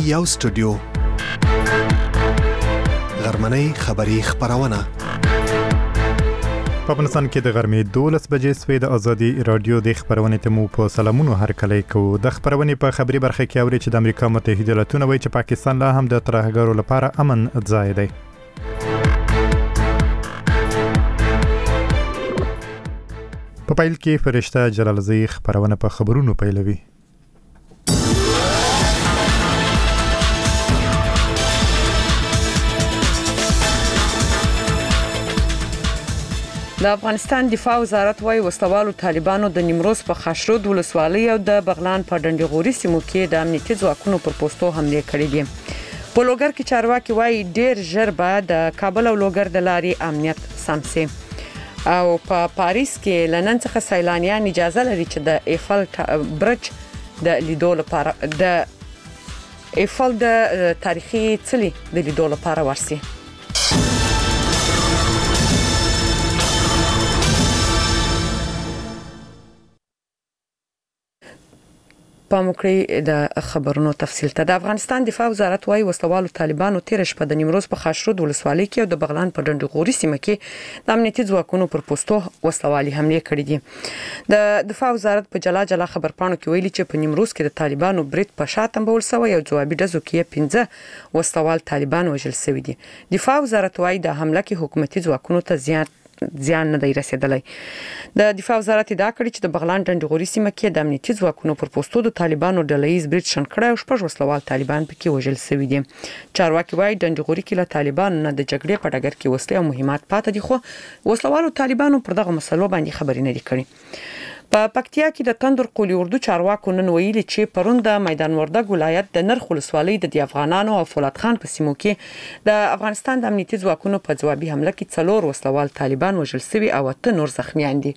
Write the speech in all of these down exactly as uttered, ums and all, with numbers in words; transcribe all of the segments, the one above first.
یو سټوډیو غرمنۍ خبری خبرونه په افغانستان کې د غرمې دولس بجې سوې د ازادي رادیو د خبرونې ته مو په سلامونو هرکلی کوو. د خبرونې په خبري برخه کې اوري چې د امریکا متحده ایالاتونه وایي چې پاکستان لا هم د ترهګرو لپاره امن ځای دی. په پیل کې فرشته جلالزی خبرونه په خبرونو پیلوي. د افغانستان دفاع وزارت وايي وسلوالو طالبانو د نیمروز په خاشرود ولسوالۍ او د بغلان په ډنډغوري سیمو کې د امنیتي ځواکونو پر پوسټو حمله کړې دي. په لوګر کې چارواکي وايي ډېر ژر به د کابل او لوګر د لارې امنیت سم شي. او په پاریس کې لنن څخه سیلانیان اجازه لري چې د ایفل برج د لیدو لپاره د ایفل د تاریخي څلي د لیدو لپاره ورسي. پاموکړی د خبرونو تفصیل ته. د افغانستان دفاع وزارت وايي وسلوالو طالبانو تیر شپه د نیمروز په خاشرود ولسوالۍ کې او د بغلان په ډنډغوري سیمه کې د امنیتي ځواکونو پر پوسټو وسلوالي حمله کړې دي. د دفاع وزارت په جلا جلا خبرپاڼو کې ویلي چې په نیمروز کې د طالبانو برید په شاتم بول سوی او جوابي ډزو کې پنځه وسلوال طالبان وژل شوي دي. دفاع وزارت وايي د حمله کې حکومتي ځواکونو ته زیان زیان نه دی رسیدلی. د دفاع وزارت ادعا کړې چې د بغلان ډنډغوري سیمه کې د امنیتي ځواکونو پر پوسټو د طالبانو ډلهیز برید شن کړی او شپږ وسلوال طالبان پکې وژل شوي دي. چارواکي وايي ډنډغوري کې له طالبانو نه د جګړې په ډګر کې وسلې او مهمات پاتې دي، خو وسلوالو طالبانو پر دغه مسلو باندې خبرې نه دي کړې. په پکتیا کې د تندر قلی اردو چارواکو نن ویلي چې پرون د میدان وردګ ولایت د نرخ ولسوالۍ د افغانانو او فولاد خان په سیمو کې د افغانستان د امنیتي ځواکونو په ځوابي حمله کې څلور وسلوال طالبان وژل شوي او اته نور زخمیان دي.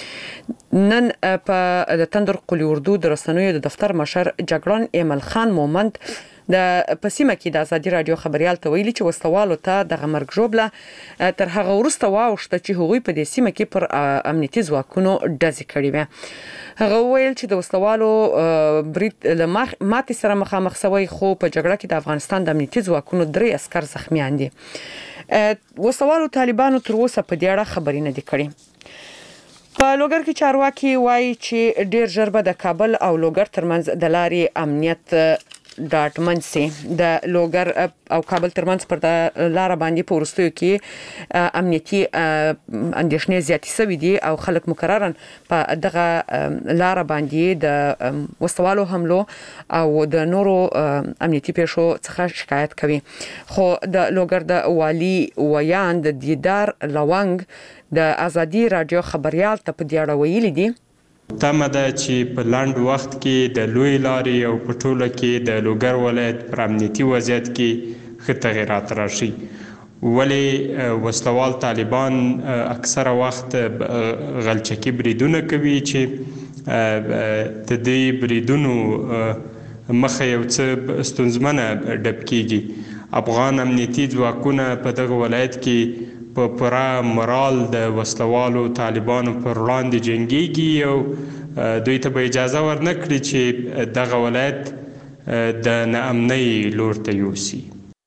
نن په د تندر قلی اردو د رسنیو د دفتر مشر جګړن ایمل خان مومند د پسیمه کې د ازادي رادیو خبريال ته ویلي چې وسلوالو ته د غمرګ جوړه تر هغه ورسته واوښته چې هغوی په دې سیمه کې پر امنیتي ځواکونو ډزې کړې وي. هغه ویل چې د وسلوالو برید لمخ ماتې سره مخامخ شوی، خو په جګړه کې د افغانستان د امنیتي ځواکونو درې عسكر زخمیان دي. وسلوالو طالبانو تر اوسه په دې اړه خبرې نه دي کړې. په لوګر کې چارواکي وایي چې ډېر ژر به د کابل او لوګر ترمنځ د لارې امنیت ډاټمن سي. د لوګر او کابل ترمنځ پر د لار باندې په ورستیو کې امنیتي اندېښنې زیاتې شوې دي او خلک مکررن په دغه لار باندې د وسوالو حملو او د نورو امنیتي پیښو څخه شکایت کوي. خو د لوګر د والی ویان د دیدار لونګ د ازادي رادیو خبريال ته په دې اړه ویلي دي تمه ده چې په لاند وخت کې د لوی لارې او په ټوله کې د لوګر ولایت پر امنیتي وضعیت کې ښه تغیرات راشي. ولی وسلوال طالبان اکثره وخت غلچکی بریدونه کوي چې د دې بریدونو مخه یو څه ستونزمنه ډب کیږي. افغان امنیتي ځواکونه په دغه ولایت کې په پوره مرال د وسلوالو طالبانو پر وړاندې جنګيږي او دوی ته به اجازه ورنکړي چې دغه ولایت د ناامنۍ لور ته یوسي.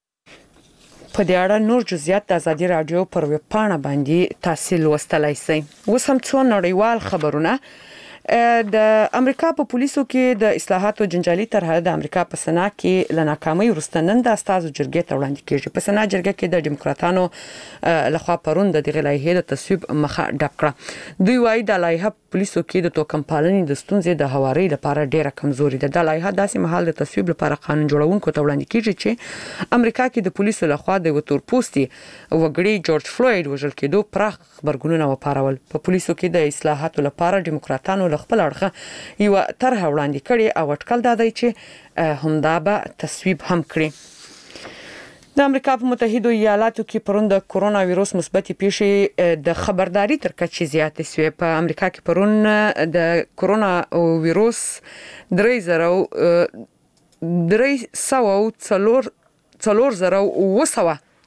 په دې اړه نور جزئیات د ازادي رادیو پر ویب پاڼه باندې تاسو لوستلای شئ. اوس هم څو نړیوال خبرونه. د امریکا په پولیسو کې د اصلاحاتو جنجالي طرحه د امریکا په سنا کې لناکامۍ وروسته نن د استازو جرګې ته وړاندې کیږي. په سنا جرګه کې د ډیموکراتانو لخوا پرون د دغه لایحې د تصویب مخه ډک کړه. دوی وايي د لایحه پولیسو کې د توکم پالنې د ستونزې د هواري لپاره ډیره کمزوري ده. د لایحه داسې مهال د تصویب لپاره قانون جوړونکو ته وړاندې کیږي چې امریکا کې د پولیسو لخوا د وتورپوستي وګړي جورج فلوید وژل کېدو پراخ خبرګونونه وپارول. په پولیسو کې د اصلاحاتو لپاره ډیموکراتانو خپل اړخه یو طرح وړاندې کړي او اټکل دادی چې همدا به تصویب هم کړي. د امریکا په متحده ایالاتو کې پرون د کرونا وایروس مثبتې پیښې د خبرداري تر کچې زیاتې شوې. په امریکا کې پرون د کرونا وایروس درې زره درې سوه څلور څلور زره اوه سوه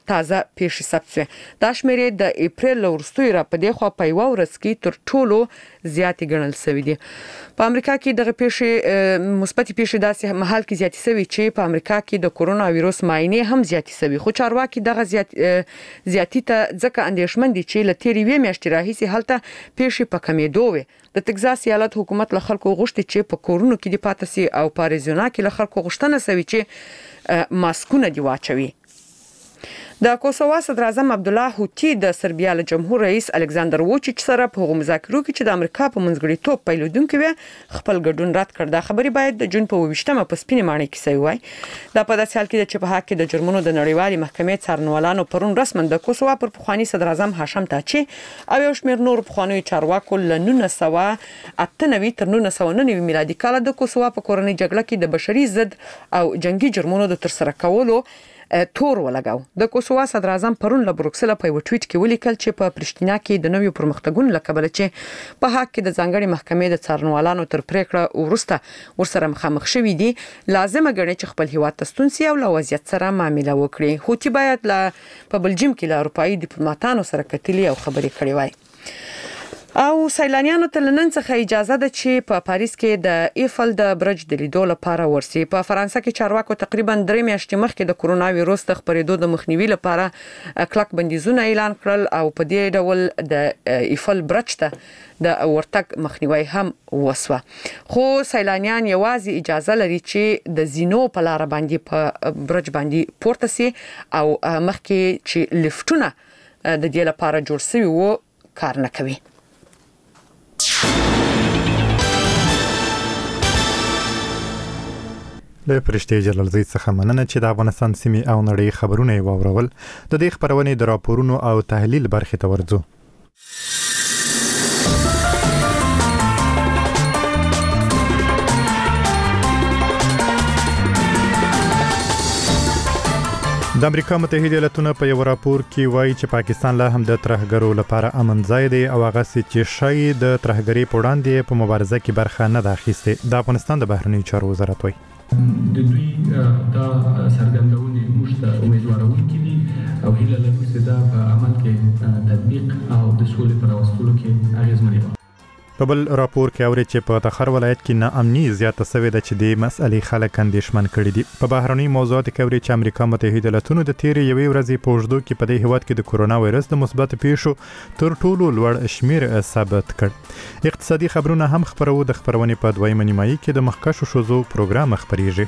تازه پیښې ثبت شوې. دا شمېرې د اپریل وروسته را په دې خوا په یو ورځ کې تر ټولو زیاتې ګڼل شوې دي. په امریکا کې دغه پیښې مثبت پیښې داسې مهال کې زیاتې شوې چې په امریکا کې د کورونا وایروس معاینې هم زیاتې شوې. خو چارواکي دغه زیات زیاتی ته ځکه اندېښمن دي چې لتیری وی میاشتې راهیسې هلته پیښې په کمېدو وي. د تگزاس ایالت حکومت له خلکو غوښتي چې په کورونو کې د پاتې سي او په اریزونا کې له خلکو غوښتنه شوی چې ماسکونه دی واچوي. د کوسووا صدر اعظم عبدالله هوتی د سربیا له جمهور رئیس الکساندر ووچیچ سره په مذاکرو کې چې د امریکا په منځګړیتوب پیلودونکو وي خپل ګډون رد کړ. دا خبري باید د جون په ویشتمه په سپینې ماڼۍ کې سوي وای. دا په داسې حال کې چې په حق کې د جرمونو د نړیوالې محکمې څارنوالانو پرون رسمن د کوسووا پر پخوانی صدر اعظم هاشم تاچي او یو شمېر نور پخوانی چارواکو له نولس سوه اته نوي تر نولس سوه نهه نوي میلادي کال د کوسووا په کورنۍ جګړه کې د بشري ضد او جنگي جرمونو د ترسره کولو تور ولګاو. د کوسووا صدر اعظم پرون له بروکسل په یو ټویټ کې ولیکل چې په پرشتینا کې د نویو پرمختګونو لکبل چې په حق کې د ځانګړي محکمې د څارنوالانو تر پریکړه ورسته ورسره مخامخ شوې دي لازم غړي چې خپل هیواد تستون سي او له وضعیت سره معامله وکړي. هوتی باید له په بلجیم کې له اروپאי ډیپلوماټانو سره کتلي او خبرې کړې وای. او سیلانیانو ته لنن څخه اجازه ده چې په پاریس کې د ایفل د برج د لیدو لپاره ورسي. په فرانسه کې چارواکو تقریبا درې میاشتې مخکې د کورونا وایروس د خپرېدو د مخنیوي لپاره کلک بندیزونه اعلان کړل او په دې ډول د ایفل برج ته د ورتګ مخنیوي هم وسوه. خو سیلانیان یوازې اجازه لري چې د زینو په لار باندې په برج باندې پورته سي او مخکې چې لفټونه د دې لپاره جوړ شوي وو کار نه کوي. له فرشتي جلال زید څخه مننه چې د افغانستان سیمې او نړۍ خبرونه واورول. د دې خبرونې د راپورونو او تحلیل برخې ته ورځو. د امریکا متحده ایالاتونو په یو راپور کې وایي چې پاکستان لا هم د ترهګرو لپاره امن ځای دی او هغه چې شای د ترهګرۍ په وړاندې په مبارزه کې برخه نه ده اخیستې. د افغانستان د بهرنیو چارو وزارت وایي د دوی دا څرګندونې موږ ته امیدوارونکي دي او هیله لرو چې دا په عمل کې تطبیق او د سولې پر راوستلو کې اغیزمنه وي. په بل راپور کې اوري چې په تخار ولایت کې ناامني زیاته شوې ده چې د مسئلې خلک اندېښمن کړي دي. په بهرني موضوعاتو کې اوري چې امریکا متحده ایالاتونو د تیرې یوې ورځې په اوږدو کې په دې هیواد کې د کورونا وایرس د مثبت پیښو تر ټولو لوړ شمیر ثابت کړ. اقتصادي خبرونه هم خبرو. د خبرونې په دویمه نیمایي کې د مخکښو شوزو پروګرام خبريږي.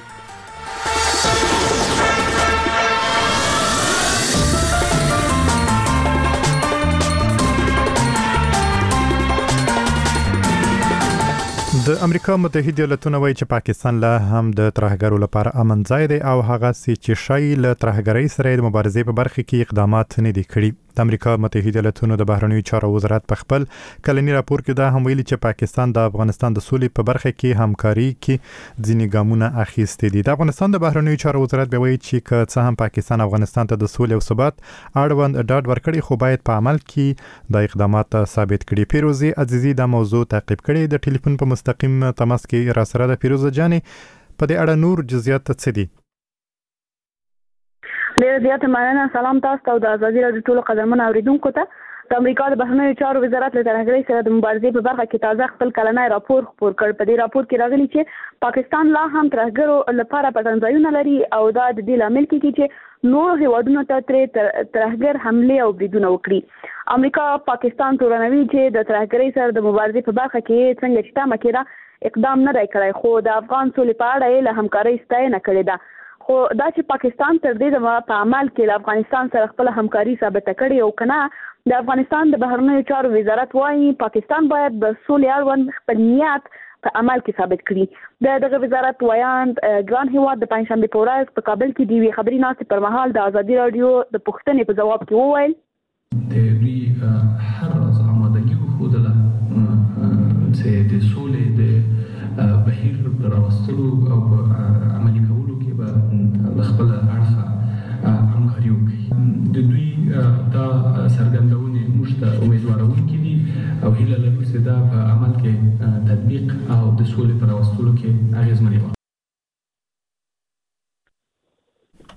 د امریکا متحده ایالاتونو وایي چې پاکستان لا هم د ترهګرو لپاره امن ځای دی او هغه چې شای له ترهګرۍ سره د مبارزې په برخه کې اقدامات نه دي کړي. د امریکا متحده ایالاتونو د بهرنیو چارو وزارت په خپل کلنی راپور کې دا هم ویلي چې پاکستان د افغانستان د سولې په برخه کې همکاري کې ځینې ګامونه اخیستي دي. د افغانستان د بهرنیو چارو وزارت به وایي چې که څه هم پاکستان افغانستان ته د سولې او ثبات اړوند ډاډ ورکړي خو باید په عمل کې د اقدامات ثابت کړي. پیروزي عزیزي د موضوع تعقیب کړي. د ټلیفون په مستقیم تماس کې را سره د پیروزه جانې په دې اړه نور جزئیات څه دي؟ ډېر زیات مننه. سلام تاسو ته او د ازادي راډیو ټولو قدرمنو اوریدونکو ته. د امریکا د بهرنیو چارو وزارت له ترهګرۍ سره د مبارزې په برخه کې تازه خپل کلنی راپور خپور کړ. په دې راپور کې راغلي چې پاکستان لا هم ترهګرو لپاره پټنځایونه لري او دا د دې لامل کیږي چې نور هیوادونو ته ترې ترهګر حمله او بریدونه وکړي. امریکا پاکستان تورنوي چې د ترهګرۍ سره د مبارزې په برخه کې څنګه چې تمه کړه اقدام نه دی کړی خو د افغان سولې په اړه له همکارۍ ستاینه کړې ده. خو دا چې پاکستان تر دې دمه په عمل کې له افغانستان سره خپل همکاري ثابته کړې او کنه د افغانستان د بهرنیو چارو وزارت وايي پاکستان باید د سولې اړوند خپل نیت په عمل کې ثابت کړي. د دغه وزارت وایاند ګران هیواد د پنځشنبه په ورځ په کابل کې دی خبري ناستې پر مهال د ازادي رادیو د پښتنې په جواب کې وویل د دوی هر ورځ آمادګي وښودله چې د سولې د بهیر راوستلو او عملي کولو کې به خپل اړخه همکاري وکړي. د دوی دا څرګندونې موږ ته امیدوارونکي دي او هیله لرو چې دا په عمل کې تطبیق او د سولې په راوستلو کې اغیزمنې وي.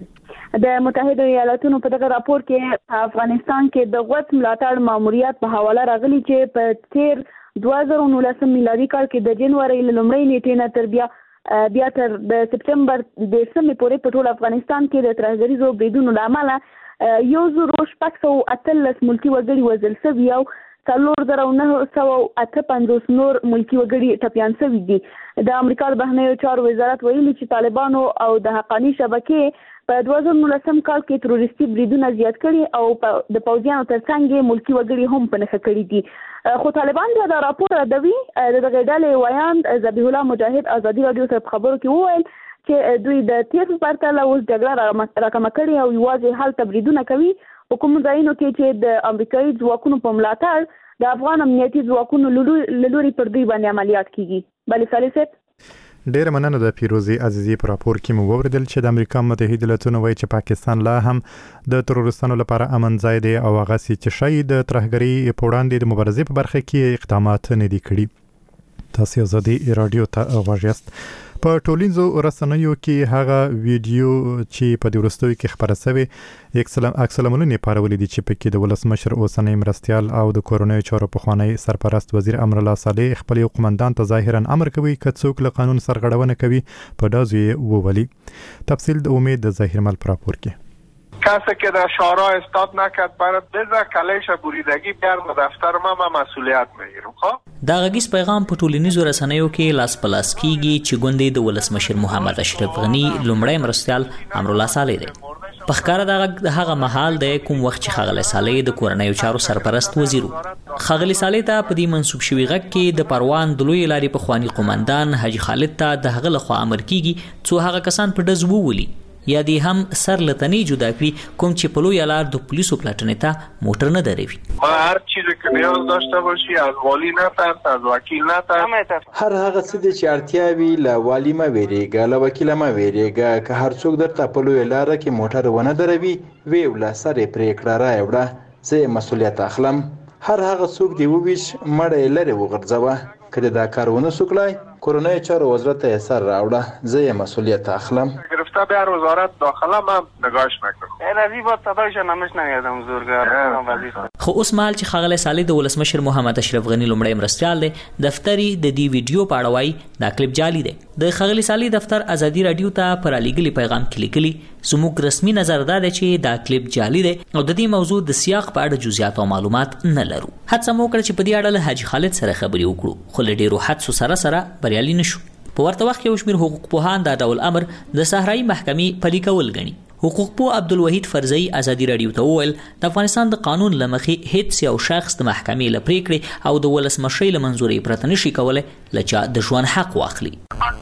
د متحده ایالاتونو په دغه راپور کې افغانستان کې د غوث ملاتړ ماموریت په حواله راغلي چې په تیر دوه زره نولسم میلادي کال کې د جنوري لومړۍ نیټې نه تر بیا بیا تر د سپټمبر د سمې پورې په ټول افغانستان کې د ترهګریزو بریدونو له امله یو زره شپږ سوه اتلس ملکي وګړي وژل شوي او څلور زره نهه سوه اته پنځوس نور ملکي وګړي ټپیان شوي دي. د امریکا د بهرنیو چارو وزارت ویلي چې طالبانو او د حقاني شبکې په دوه زره نولسم کال کې تروریستي بریدونه زیات کړي او د پوځیانو ترڅنګ ملکي وګړي هم په نښه کړي دي. خو طالبان بیا دا راپور ردوي. د دغه ډلې ویان ذبیح الله مجاهد ازادي راډیو ته په خبرو کې وویل چې دوی د تیر په پرتله اوس جګړه راکمه کړې او یوازې هلته بریدونه کوي. په کوم ځایونو کې چې د امریکایي ځواکونو په ملاتړ د افغان امنیتي ځواکونو له لوري پر دوی باندې عملیات کیږي. بلې صالح صاحب ډېر مننه د پیروزي عزیزي پر راپور کې مو ووریدل چې د امریکا متحده ایالاتونو وایي چې پاکستان لا هم د تروریستانو لپاره امن ځای دی او هغه چې شي د ترهګرۍ په وړاندې د مبارزې په برخه کې اقدامات نه دي کړي. تاسو ازادي رادیو ته غواړئ. په ټولنیزو رسنیو کې هغه ویډیو چې په دورستوي کې خبره شوی عکس العملونه پارولې دي چې پکې د ولسمشر اوسنی مرستيال او د کورونیو چارو پخوانی سرپرست وزیر امر الله صالح خپل قومندان ته ظاهرا امر کوي چې څوک له قانون سرغړونه کوي په دازوی وولي. تفصیل د امید د ظاهر مل پراپور کې کسی که در شورا استاد نکرد برات بذار کلیش بریدگی بیار و دفتر ما ما مسئولیت میگیرم. خب دا غږیز پیغام په ټولنیزو رسنیو کې لاس پلاس کیږي چې ګوندې د ولسمشر محمد اشرف غنی لومړی مرستيال امر الله صالح دی. په ښکاره د هغه مهال د کوم وخت چې ښاغلی صالح د کورنیو چارو سرپرست وزیر و. ښاغلی صالح ته په دې منسوب شوي غږ کې د پروان د لویې لارې پخواني قومندان حاجي خالد ته د هغه لخوا امر کیږي څو هغه کسان په ډز وولي یا دی هم سر لتنی جدا کړي کوم چې په لوی لار د پولیسو پلاټنې ته موټر نه دروي. ما هر چیزی که نیاز داشته باشی از والی نترس، از وکیل نترس. هر هغه څه چې اړتیا وي له والی ما ویریږه، له وکیل ما ویریږه. که هر څوک درته په لوی لار کې موټر ونه دروي وی ولا سره پریکړه را وړه زه مسؤلیت اخلم. هر هغه څوک دی وویش مړ لري وغورځوه. کله دا کارونه سوکلای کورونای چارو وزارت سر راوړه زه مسئولیت اخلم. گرفته به وزارت داخله من نگاش میکنم. راضی با صدایش نمش نمیادم زورگار. خو اوس مال چې ښاغلی صالح د ولسمشر محمد اشرف غنی لومړی مرستيال دی دفتري د دې ویډیو په اړه وایي دا کلیپ جعلي دی. د ښاغلي صالح دفتر ازادي رادیو ته پر لیږلي پیغام کې لیکلي زموږ رسمي نظر دا دی چې دا کلیپ جعلي دی او د دې موضوع د سیاق په اړه جزئیات او معلومات نه لرو. هڅه مو وکړه چې په دې اړه له حاجي خالد سره خبرې وکړو خو له ډېرو حدسو سره سره بریالي نشو. په ورته وخت کې یو شمېر حقوق پوهان دا ډول امر د صحرایي محکمې پلي کول ګڼي. حقوق پوه عبدالوحید فرزئی ازادي رادیو ته وویل د افغانستان د قانون له مخې هیڅ یو شخص د محکمې له پریکړې او د ولسمشرۍ له منظورۍ پرته نشي کولی له چا د ژوند حق واخلي.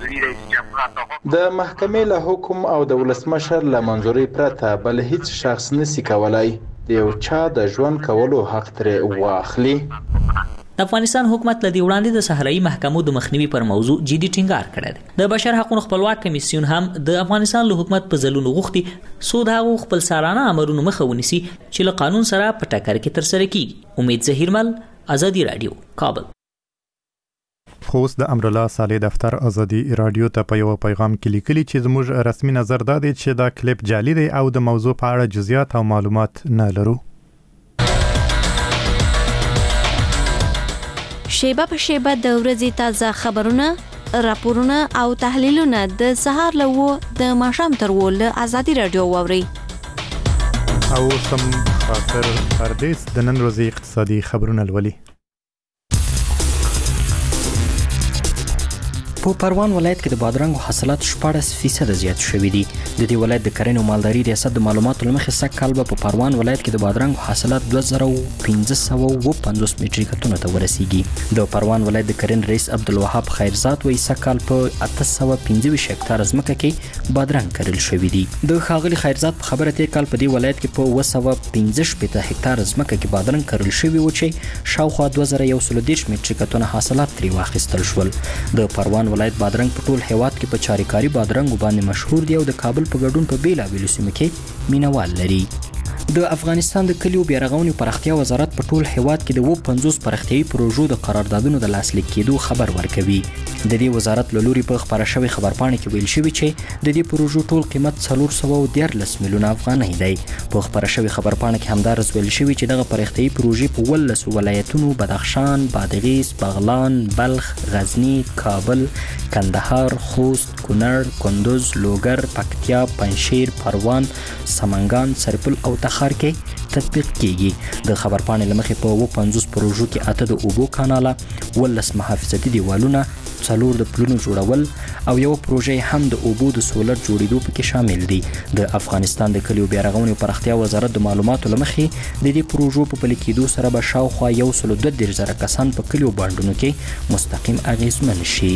د محکمې له حکم او د ولسمشر له منظورۍ پرته بل هیڅ شخص نشي کولای د یو چا د ژوند کولو حق ترې واخلي. د افغانستان حکومت له دې وړاندې د صحرایي محکمو د مخنیوي پر موضوع جدي ټینګار کړی دی. د بشر حقوقو خپلواک کمیسیون هم د افغانستان له حکومت په ځلونو غوښتي څو د هغو خپل سارانه امرونو مخه ونیسي چې له قانون سره په ټکر کې ترسره کیږي. امید ظهیرمل، ازادي رادیو، کابل. خو اوس د امر الله صالح دفتر ازادي رادیو ته په یو پیغام کې لیکلي چې زموږ رسمي نظر دا دی چې دا کلیپ جعلي دی او د موضوع په اړه جزئیات او معلومات نه لرو. شیبه په شیبه د ورځې تازه خبرونه، راپورونه او تحلیلونه د سهار له و د ماښام تر و له ازادي رادیو واورئ. او سم خاطر پردیس د نن ورځې اقتصادي خبرونه لولي. په پروان ولایت کې د بادرنګو حاصلات شپاړس فیصد زیات شوي دي. د دې ولایت د کرنې او مالداري ریاست د معلوماتو له مخې سږ کال به په پروان ولایت کې د بادرنګو حاصلات دوه زره پنځه سوه اووه پنځوس میټریکه ټنو ته ورسیږي. د پروان ولایت د کرنې رئیس عبدالوهاب خیرزاد وایي سږ کال په اته سوه پنځه ویشت هکټاره ځمکه کې بادرنګ کرل شوي دي. د ښاغلي خیرزاد په خبره تېر کال په دې ولایت کې په اوه سوه پنځه شپېته هکټاره ځمکه کې بادرنګ کرل شوي و چې شاوخوا دوه زره یو سل دېرش میټریکه ټنه حاصلات ترې واخیستل شول. د پروان ولایت بادرنګ په ټول هیواد کې په چاریکاري بادرنګ باندې مشهور دی او د کابل په ګډون په بیلابیلو سیمو کې مینوال لري. د افغانستان د کلیو بیارغونې پراختیا وزارت په ټول هیواد کې د و پنځوس پراختیايي پروژو د قراردادونو د لاسلیک کېدو خبر ورکوي. د دې وزارت له لوري په خبره شوی خبرپاڼه کې ویل شوی چې د دې پروژو ټول قیمت څلور سوه دیارلس میلیونه افغانۍ دی. په خبره شوی خبرپاڼه کې همدارس ویل شوی چې دغه پراختیايي پروژې په ولسو ولایتونو بدخشان، بادغیس، بغلان، بلخ، غزنی، کابل، کندهار، خوست، کونړ، کندوز، لوګر، پکتیا، پنجشیر، پروان، سمنګان، سرپل او تخار کې تطبیق کیږي. د خبرپاڼې لمخې په و پنځوس پروژو کې اته د اوبو کاناله، ولس محافظتي دیوالونه، څلور د پلونو جوړول او یو پروژه هم د اوبو د سولر جوړېدو پکې شامل دي. د افغانستان د کلیو بیارغونې او پراختیا وزارت د معلوماتو لمخې د دې پروژو په پلي کېدو سره به شاوخوا یو سل دوه دېرش زره کسان په کلیو بانډونو کې مستقیم اغیزمن شي.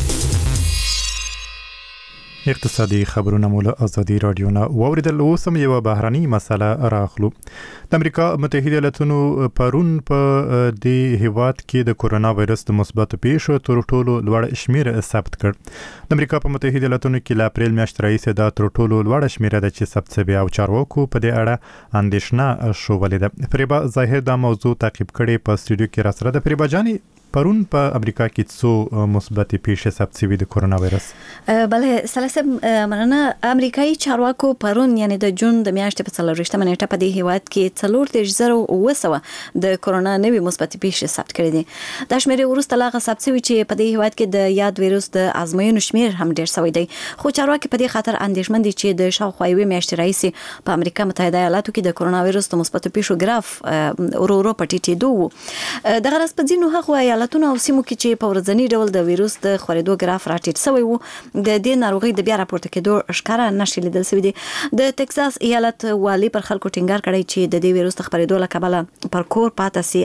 اقتصادي خبرونه مو له ازادي رادیو نه واوریدل. اوس هم یوه بهرنۍ مسله راخلو. د امریکا متحده ایالاتونو پرون په دې هیواد کې د کورونا وایرس د مثبتو پیښو تر ټولو لوړ شمېر ثبت کړ. د امریکا په متحده ایالاتونو کې له اپریل میاشتې راهیسې دا تر ټولو لوړه شمېره ده چې ثبت شوې او چارواکو په دې اړه اندېښنه ښودلې ده. فریبا ظاهر دا موضوع تعقیب کړې په استودیو کې راسره ده. فریبا جانې، پرون په امریکا کې څو مثبت پیښې ثبت شوې د کورونا وایرس؟ بله سلاسه مننه. امریکایي چارواکو پرون یعنی د جون د میاشتې په څلورویشتمه نیټه په دې هیواد کې څلور دېرش زره اوه سوه د کورونا نوي مثبت پیښې ثبت کړي دي. دا شمېرې وروسته لا هغه ثبت شوي چې په دې هیواد کې د یاد ویروس د ازموینو شمېر هم ډېر شوی دی. خو چارواکي په دې خاطر اندېښمن دي چې د شاوخوا یوې میاشتې راهیسې په امریکا متحده ایالاتو کې د کورونا ویروس د مثبتو پیښو ګراف ورو ورو په ټیټېدو و. دغه راز په ځینو هغو ایالتونو او سیمو کې چې په ورځني ډول د ویروس د خورېدو ګراف راټیټ شوی و، د دې ناروغۍ د بیا راپورته کېدو ښکاره نښې لیدل شوي دي. د ټکساس ایالت والي پر خلکو ټینګار کړی چې د دې ویروس د خپرېدو له کبله پر کور پاتې سي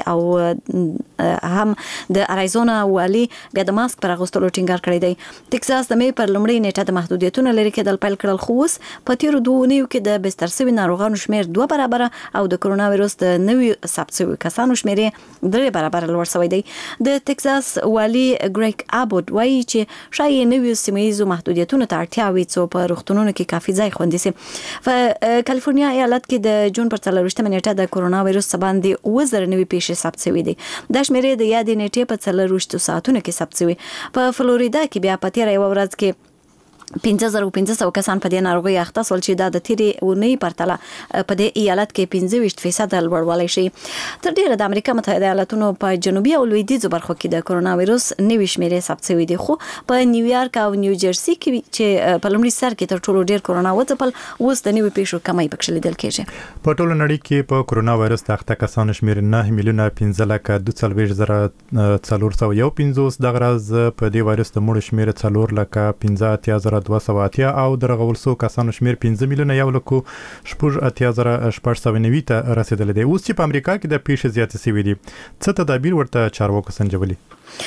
او هم د اریزونا والي بیا د ماسک پر اغوستلو ټینګار کړی دی. ټکساس د مې پر لومړۍ نیټه د محدودیتونو لرې کېدل پیل کړل، خو اوس په تېرو دوو اونیو کې د بستر شوي ناروغانو شمېر دوه برابره او د کورونا ویروس د نویو ثبت شویو کسانو شمېر درې برابره لوړ شوی دی. د ټکساس والي ګریګ ابوټ وایي چې شاید نویو سیمه‌ییزو محدودیتونو ته اړتیا وي څو په روغتونونو کې کافي ځای خوندي شي. په کالیفورنیا ایالت کې د جون پر څلورویشتمه نیټه د کورونا ویروس باندې اووه زره نوي پیښې ثبت شوي دي. دا شمېرې د یادې نیټې په څلورویشتو ساعتونو کې ثبت شوي. په فلوریدا کې بیا په تېره یوه ورځ کې پنځه زره پنځه سوه کسان په دې ناروغۍ اخته شول چې دا د تېرې اونۍ پرتله په دې ایالت کې پنځه ویشت فیصده لوړوالی شي. تر ډېره د امریکا متحده ایالتونو په جنوبي او لویدیځو برخو کې د کورونا ویروس نوي شمېرې ثبت شوي دي، خو په نیویارک او نیوجرسي کې چې په لومړي سر کې تر ټولو ډېر کورونا وځپل، اوس د نوي پیښو کمی پکښې لیدل کېږي. په ټوله نړۍ کې په کورونا وایرس د اخته کسانو شمېر نه میلیونه پنځه لکه دوه څلوېښت زره څلور سوه یو پنځوس. دغه راز په دې وایرس د مړو شمېر څلور لکه پنځه اتیا زره دوه سوه اتیا او د رغول شوو کسانو شمېر پنځه میلیونه یو لکو شپږ اتیا زره شپږ سوه نوي ته رسېدلی دی. اوس چې په امریکا کې د پیښې زیاتې شوي دي، څه تدابیر ورته چارواکو سنجولي؟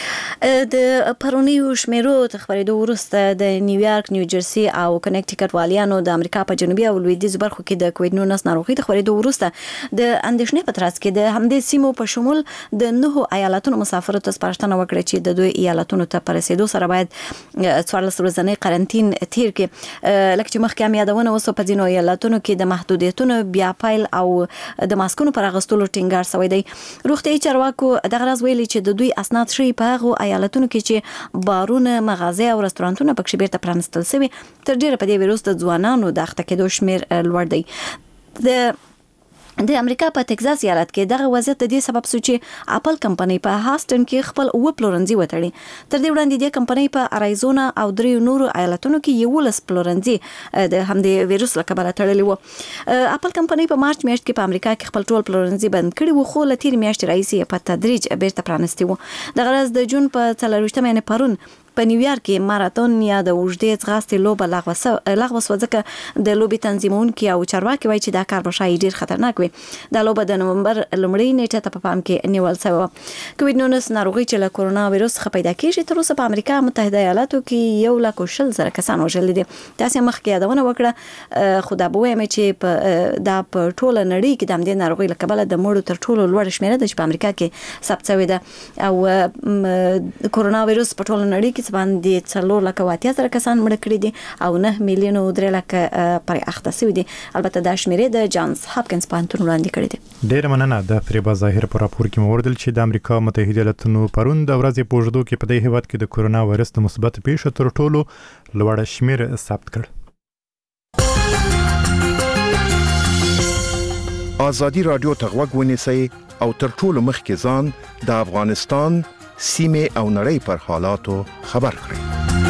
د پرونیو شمیرو د خبرېدو وروسته د نیویارک، نیوجرسي او کنیکټیکټ والیانو د امریکا په جنوبي او لویدیځو برخو کې د کووډ نولس ناروغۍ د خبرېدو وروسته د اندېښنې په ترڅ کې د همدې سیمو په شمول د نهو ایالتونو مسافرو ته سپارښتنه وکړه چې د دوی ایالتونو ته په رسېدو سره باید څوارلس ورځنی قرنطین تیر کړي. لکه چې مخکې هم یادونه وسوه، په ځینو ایالتونو کې د محدودیتونو بیا پیل او د ماسکونو پر اغوستلو ټینګار شوی دی. روغتیايي چارواکو دغه راز ویلي چې د دوی اسناد شوي په هغو ایالتونو کې چې بارونه، مغازې او رستورانتونه پکښې بیرته پرانستل شوي، تر ډېره په دې ویروس د ځوانانو د اخته کېدو شمېر لوړ دی. د د امریکا په ټکساس ایالت کې دغه وضعیت د دې سبب شو چې اپل کمپنۍ په هاستن کې خپل اوه پلورنځي وتړي. تر دې وړاندې دې کمپنۍ په اریزونا او دریو نورو ایالتونو کې یولس پلورنځي د همدې ویروس له کبله تړلي وو. اپل کمپنۍ په مارچ میاشت کې په امریکا کې خپل ټول پلورنځي بند کړي وو، خو له تېرې میاشتې راهیسې په تدریج بیرته پرانستي وو. دغه راز د جون په څلورویشتمه یعنې پرون په نیویارک کې ماراتون یا د اوږدې ځغاستې لوبه لغوه شوه، ځکه د لوبې تنظیمونکي او چارواکي وایي چې دا کار به ښایي ډېر خطرناک وي. دا لوبه د نومبر لومړۍ نیټه ته په پام کې نیول شوې وه. کووډ نولس ناروغۍ چې له کورونا ویروس څخه پیدا کېږي، تر اوسه په امریکا متحده ایالاتو کې یو لک شل زره کسان وژلي دي. تاسې مخکې یادونه وکړه، خو دا به ووایم چې په دا په ټوله نړۍ کې د همدې ناروغۍ له کبله د مړو تر ټولو لوړه شمېره ده چې په امریکا کې ثبت شوې ده. او کورونا ویروس په ټوله نړۍ کې کې باندې څلور لک واتیا زره کسان مړ کړي دي او نه میلیون درې لک پر اخته شوي دي. البته دا شمیرې د جانز هاپکینز پوهنتون وړاندې کړي دي. ډیر مننه د فریبا ظاهر پر راپور کې موردل چې د امریکا متحده ایالاتونو پرون د ورځې په اوږدو کې په دې هیواد کې د کورونا وایرس د مثبت پیښو تر ټولو لوړ شمیر ثبت کړ. آزادی رادیو ته غوږ ونیسئ او تر ټولو مخکې ځان د افغانستان سیمې او نړۍ پر حالاتو خبر کړئ.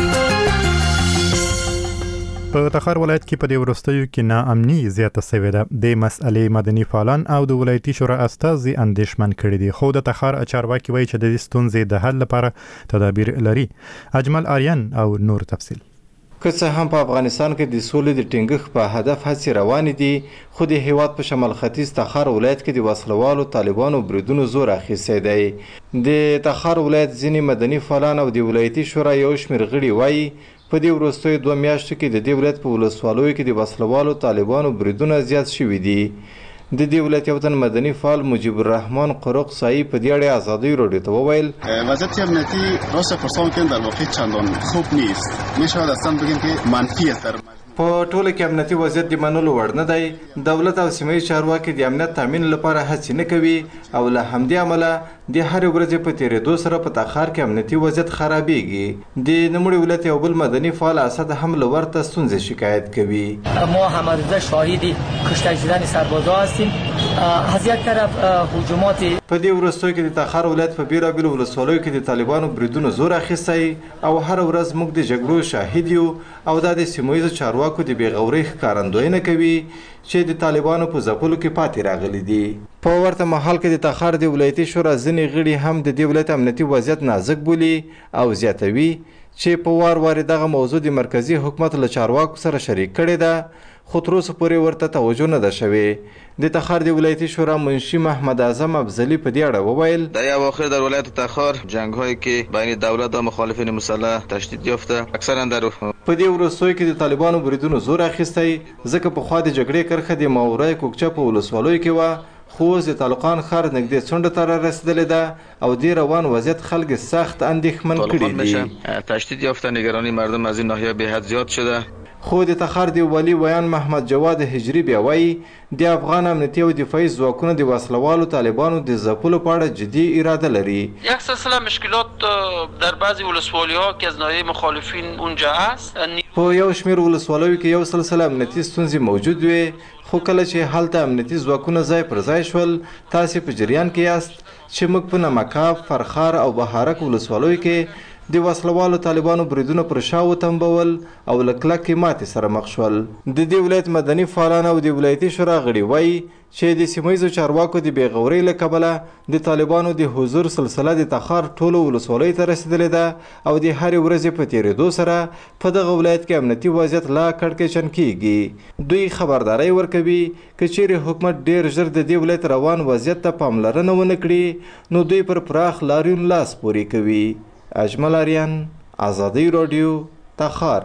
په تخار ولایت کې په دې وروستیو کې ناامني زیاته شوې ده. د مسئلې مدني فعالان او د ولایتي شورا استازي اندېښمن کړي دي، خو د تخار چارواکي وایي چې د دې ستونزې د حل لپاره تدابیر لري. اجمل آریان او نور تفصیل. که څه هم په افغانستان کې د سولې د ټینګښت په هدف هڅې روانې دي، خو د هیواد په شمال ختیځ تخار ولایت کې د وسلوالو طالبانو بریدونو زور اخیستی دی. د تخار ولایت ځینې مدني فعالان او د ولایتي شورا یو شمېر غړي وایي په دې وروستیو دوه میاشتو کې د دې ولایت په ولسوالیو کې د وسلوالو طالبانو بریدونه زیات شوي دي. د دې ولایت یو تن مدني فعال مجیب الرحمن قرق سایی په دې اړه آزادی رادیو ته وویل وضعیت امنیتی راست پرسان که در واقع چندان خوب نیست. میشود اصلا بگیم که منفی است. در په ټوله کې امنیتي وضعیت د منلو وړ نه دی. دولت او سیمه‌ییز چارواکي د امنیت تامین لپاره هڅې نه کوي او له همدې امله د هرې ورځې په تېرېدو سره په تخار کې امنیتي وضعیت خرابېږي. د نوموړي ولایت یو بل مدني فعال اسد هم له ورته ستونزې شکایت کوي. ما همروزه شاهد کشته شدن سربازا هستیم. از یک طرف هجومات په دې وروستیو کې د تخار ولایت په بیلابیلو ولسوالیو کې د طالبانو بریدونو زور اخیستی او هره ورځ موږ د جګړو شاهد یو او دا د سیمه‌ییزو چارواکو د بېغورۍ ښکارندویي کوي چې د طالبانو په ځپلو کې پاتې راغلي دي. په ورته مهال کې د تخار د ولایتي شورا ځینې غړي هم د دې ولایت امنیتي وضعیت نازک بولي او زیاتوي چې په وار وار دغه موضوع د مرکزی حکومت له چارواکو سره شریک کړې ده، خو تر اوسه پورې ورته توجه نه ده شوې. د تخار د ولایتي شورا منشي محمد اعظم افضلی په دې اړه وویل در اواخر در ولایت تخار جنگ‌هایی که بین دولت و مخالفین مسلح تشدید یافته اکثرا در په دې وروستیو کې د طالبانو بریدونو زور اخیستی، ځکه پخوا د جګړې کرښه د ماورای کوکچه په ولسوالیو کې وه، خو اوس د طالقان ښار نږدې څنډو ته رارسېدلې ده او دې روان وضعیت خلک سخت اندېښمن کړي دي. تشدید یافته نگرانی مردم از این ناحیه به‌حد زیاد شده. خو د تخار د والی ویان محمد جواد هجری بیا وایي د افغان امنیتي او دفاعي ځواکونو د وسلوالو طالبانو د ځپلو په اړه جدي اراده لري. یک سلسله مشکلات در بعضی ولسوالی‌ها که از ناحیه مخالفین اونجا هست. په یو شمېر ولسوالیو کې یو سلسله امنیتي ستونزې موجود وي، خو کله چې هلته امنیتي ځواکونه ځای پر ځای شول، تاسې په جریان کې یاست چې موږ په نمکاب، فرخار او بهارک ولسوالیو کې د وسلوالو طالبانو بریدونه پر شا وتمبول او له کلکې ماتې سره مخ شول. د دې ولایت مدني فعالان او د ولایتي شورا غړي وایي چې د سیمه‌ییزو چارواکو د بېغورۍ له کبله د طالبانو د حضور سلسله د تخار ټولو ولسوالیو ته رسېدلې ده او د هرې ورځې په تېرېدو سره په دغه ولایت کې امنیتي وضعیت لا کړکېچن کېږي. دوی خبرداری ورکوي که چیرې حکومت ډېر ژر د دې ولایت روان وضعیت ته پاملرنه ونه کړي نو دوی پر پراخ لاریون لاس پورې کوي. اجمل آریان، آزادی رادیو، تخار.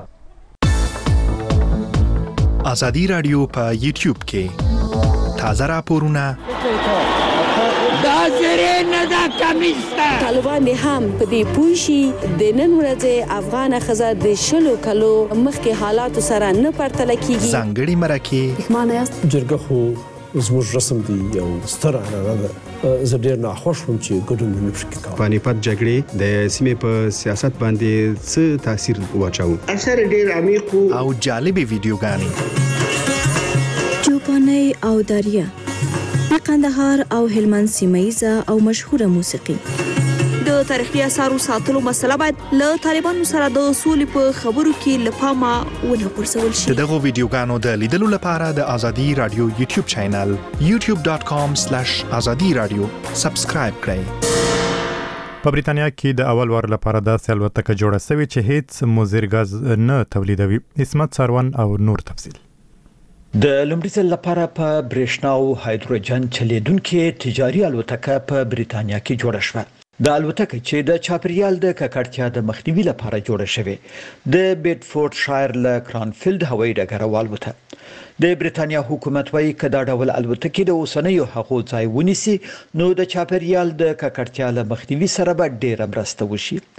آزادی رادیو په یوټیوب کې تازه راپورونه دا زری نه دا کمیسته طالبان هم په دې پوه شي د نن ورځې افغان ښځه د شلو کلو مخکې حالاتو سره نه پرتله کیږي. ځانګړي مرکې پښمانه یاست جرګه خو زموږ رسم دی یو ستر عنعنه ده. زه ډېر ناخوښ وم چې ګډون مې نه شي کولی. پانیپت جګړې د سیمې په سیاست باندې څه تاثیر واچاوه؟ اکثر ډېر عمیق او جالبې ویډیوګانې چوپانۍ او دریا د قندهار او هلمند سیمه‌ییزه او مشهوره موسیقي. د تاریخي اثارو ساتلو مسله باید له طالبانو سره د اصول په خبرو کې له پامه ونه غورځول شي. د دغو ویډیوګانو د لیدلو لپاره د آزادي رادیو یوټیوب چینل یوټیوب ډاټ کام سلیش آزادي رادیو سبسکرایب کړئ. په بریتانیا کې د اول وار لپاره داسې الوتکه جوړه شوې چې هیڅ مضر غاز نه تولیدوي. اسمت سروان او نور تفصیل. د لومړي ځل لپاره په برېښنا او هایدروجن چلیدونکې تجاري الوتکه په بریتانیا کې جوړه شوه. د الوتکه چې د چاپریال د ککړتیا د مخنیوي لپاره جوړه شوې د بیډفورد شایر له کرانفیلډ هوایي ډګره والوته. د بریتانیا حکومت وايي که دا ډول الوتکې د اوسنیو هغو ځای ونیسي نو د چاپریال د ککړتیا له مخنیوي سره به ډېره مرسته وشي.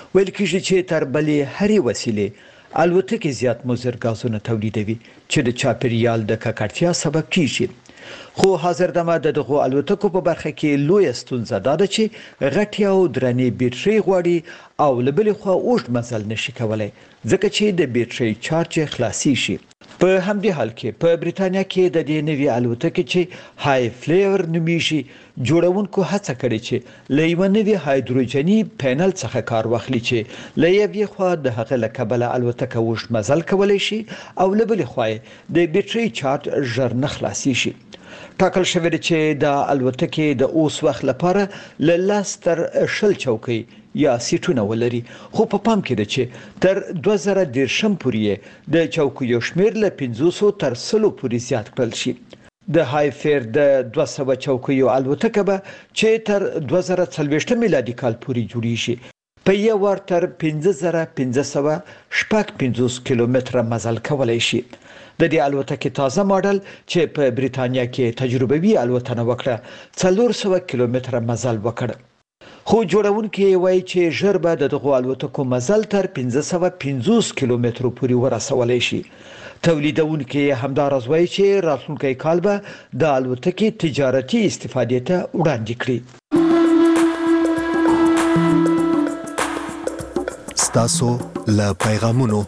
ویل کېږي چې تر بلې هرې وسیلې الوتکې زیات مضر ګازونه تولیدوي چې د چاپیریال د ککړتیا سبب کیږي. خو حاضر دمه د دغو الوتکو په برخه کې لویه ستونزه دا ده چې غټې او درنې بیټرۍ غواړي او له بلې خوا اوږد مزل نشي کولی ځکه چې د بیټرۍ چارج خلاصي شي. په همدې حال کې په بریتانیا کې د دې نوې الوتکې چې های فلیور نومیږي جوړونکو هڅه کړې چې له یوه نوي هایدروجني پینل څخه کار واخلي چې له یوې خوا د هغه له کبله الوتکه اوږد مزل کولی شي او له بلې خوا د بیټرۍ چارج ژر نه خلاصي شي. ټاکل شوی دی چې د الوتکې د اوس وخت لپاره له لس تر شل چوکۍ یا سیټونه ولري، خو په پام کې ده چې تر دوه زره دېرشم پورې د چوکیو شمېر له پنځوسو تر سلو پورې زیات کړل شي. د های فیر د دوه سوه چوکیو الوتکه به چې تر دوه زره څلوېښت میلادي کال پورې جوړیږي په یو وار تر پنځه زره پنځه سوه شپږ پنځوس کیلومتره مزل کولی شي. د دې الوتکې تازه ماډل چې په بریتانیا کې تجربوي الوتنه وکړه څلور سوه کیلومتره مزل وکړ. خو جوړونکي وایي چې ژر به د دغو الوتکو مزل تر پنځه سوه پنځوس کیلومترو پورې ورسولی شي. تولیدونکي همداراز وایي چې راتلونکی کال به د الوتکې تجارتي استفادې ته وړاندې کړي. ستاسو له پیغامونو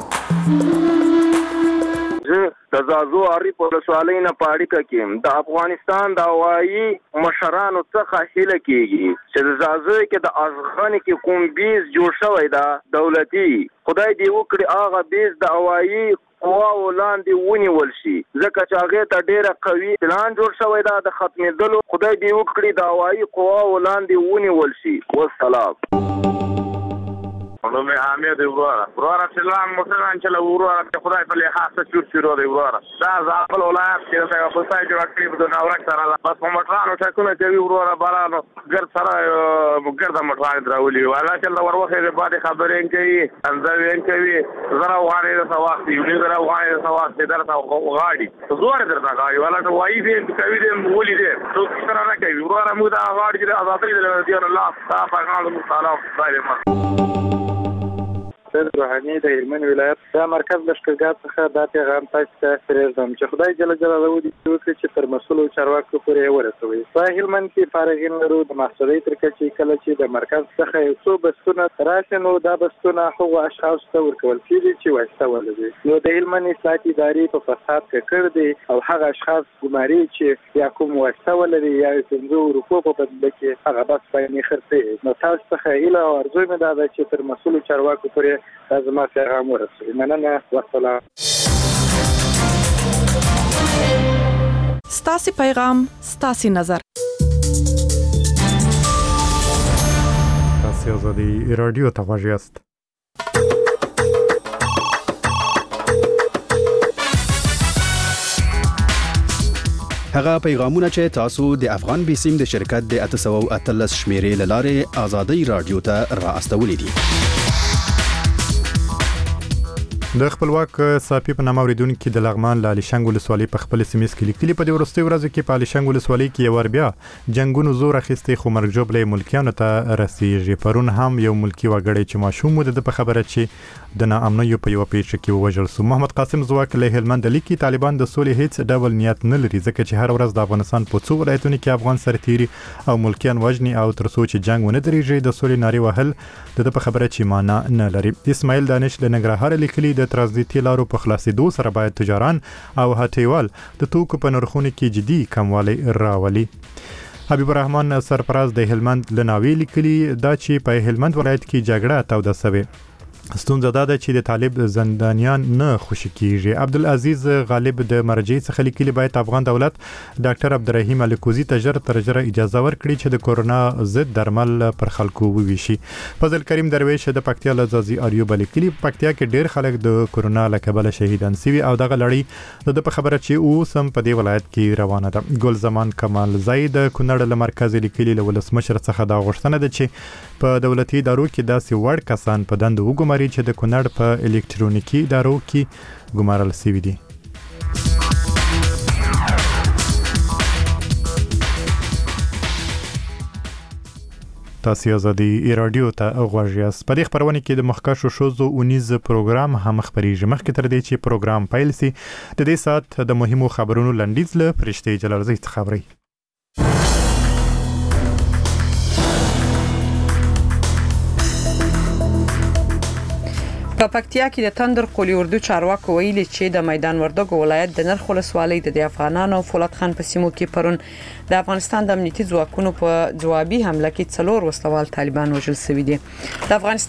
د زازو اړې په ولسوالۍ نه په اړیکه کې د افغانستان د هوایي مشرانو څخه هیله کېږي چې د زازو کې د ازغن کې کوم بیز جوړ شوی دا دولتي خدای دې وکړي هغه بیز د هوایي قواو لاندې ونیول شي ځکه چې هغې ته ډېره قوي پلان جوړ شوی دا د ختمېدلو خدای دې وکړي د هوایي قواو لاندې ونیول شي. والسلام. نو مې حامد وروره وروره چې لان موټران چلو وروره چې خدای په لحاظ څه چور شروع دی وروره دا زابل ولایت کې د په ځای جوړ کړی په ناورک سره بس په موټرانو ټاکونه کوي وروره بارانو ګر سره ګرځه موټران درولي والا چې د وروخه د باندې خبرې کوي انځوین کوي زرا وانه د سواق دی زرا وانه د سواق دی درته غاړي زوړ درته غاړي والا ته وایي دې کوي دې ولي دې څو سره نه کوي وروره موږ دا غاړي چې آزادۍ دی الله تعالی پیغام تعالی خدای سید روحاني د هلمند ولایت د مرکز لښکرګاه څخه دا پیغام تاسو ته پرېږدم چې خدای جل جلاله دې وکړي چې تر مسؤلو چارواکو پورې ورسوي. په هلمند کې فارغین لرو د محصولي تر کچې کله چې د مرکز څخه یو څو بستونه راشي نو دا بستونه هغو اشخاص ته ورکول کېږي چې واسطه ولري. نو د هلمند اصلاحاتي ادارې په فساد کې کړ دي او هغه اشخاص ګماري چې یا کوم واسطه ولري یا پنځه روپو په بدل کې هغه بس پیسې خرڅي. نو تاسو څخه هیله او ارزو مې دا ده چې تر مسؤلو چارواکو پورې لازم پیغام ورسوي. مننه. والسلام. ستاسو پیغام ستاسو نظر. تاسو آزادی رادیو ته غواړئ است. هغه پیغامونه چې تاسو د افغان بیسیم د شرکت د اته سوه او اتلس شمیرې لاره آزادی رادیو ته را استولې دي. د خپلواک صافي په نامه اوریدونکو د لغمان له علي شنګ ولسوالۍ په خپل سیمې کې لیکلي په دې وروستیو ورځو کې په علي شنګ ولسوالۍ کې یو ور بیا جنگونو زور اخیستي خو مرګ جوړې ملکیانو ته رسیږي. پرون هم یو ملکی وګړی چې ماشوم د په خبره چې د ناامنیو په یو پیښه کې وژل شو. محمد قاسم زواک له هلمند لیکي طالبان د سولې هیڅ ډول نیت نه لري ځکه چې هر ورځ د افغانستان په څو ولایتونو کې افغان سرتیري او ملکیان وژني او تر څو چې جنگ ونه درېږي د سولې نارې وهل د په خبره چې معنا نه لري. اسماعیل دانش له ننګرهار لیکلي د ترانزیتي لارو په خلاصېدو سره باید تجاران او هټیوال د توکو په نرخونو کې جدي کموالی راولي. حبیب الرحمن سرفراز د هلمند لناوی لیکلي دا چې په هلمند ولایت کې جګړه توده شوې ستونزه دا ده چې د طالب زندانیان نه خوشي کیږي. عبدالعزیز غالب د مرجع څخه لیکلي باید افغان دولت ډاکټر عبدالرحیم الکوزي ته ژر تر ژره اجازه ورکړي چې د کورونا ضد درمل پر خلکو وویشي. فضل کریم درویش د پکتیا له ځاځي اریوب لیکلي پکتیا کې ډیر خلک د کورونا له کبله شهیدان شوي او دغه لړۍ د په خبره چې اوس هم په دې ولایت کې روانه ده. ګل زمان کمال زید کونړ له مرکز لیکلي له ولسمشر څخه دا غوښتنه ده چې په دولتي ادارو کې داسې وړ کسان په دندو وګماري چې د کونړ په الکترونیکي ادارو کې ګمارل شوي دي. تاسو ازادي رادیو ته غوږ یاست. په دې خبرونه کې د مخکښو شوزو اونیز پروګرام هم خبريږي. مخکې تر دې چې پروګرام پیل سي د دې سات د مهمو خبرونو لنډیز له فرشتي جلالزی خبري. په پکتیا کې د تندر قلی اردو چارواکو ویلي چې د میدان وردګو ولایت د نرخ ولسوالۍ د افغانانو فولاد خان په سیمو کې پرون د افغانستان د امنیتي ځواکونو په جوابي حمله کې څلور وسلوال طالبان وژل شوي دي. د افغانستان